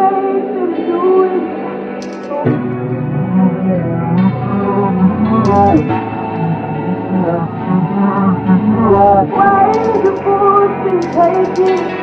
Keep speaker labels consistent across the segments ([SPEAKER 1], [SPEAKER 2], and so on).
[SPEAKER 1] Why did you force me to take it?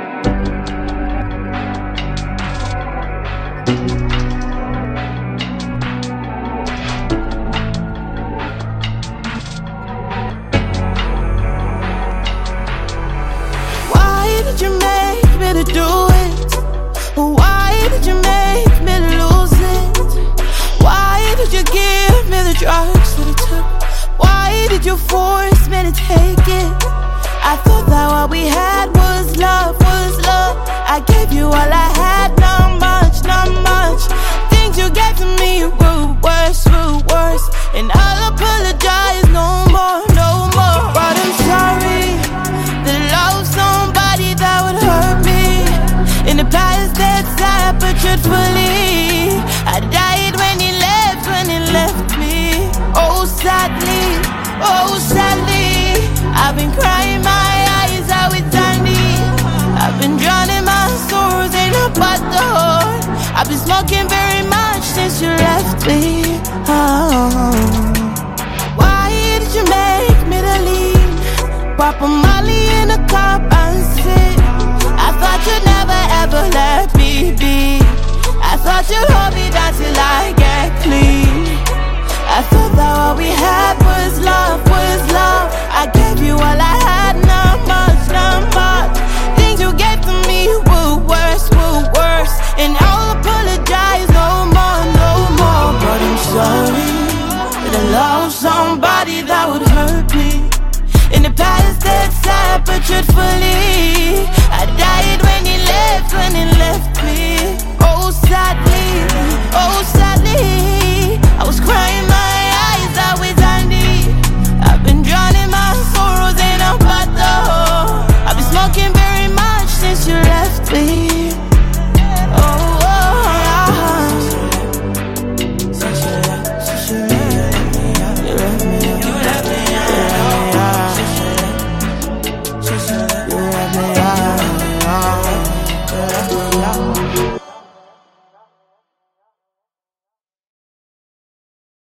[SPEAKER 2] Why did you make me to do it? Why did you make me to lose it? Why did you give me the drugs that it took? Why did you force me to take it? I thought that what we had was love, was love. I gave you all I had, not much, not much. Things you gave to me were worse, and I'll apologize no more, no more. But I'm sorry to love somebody that would hurt me. In the past that's sad, but truthfully I died when he left me. Oh sadly, I've been crying my eyes out with Dandy. I've been drowning my sorrows in a bottle. I've been smoking very much since you left me. Oh. Why did you make me to leave? Papa Molly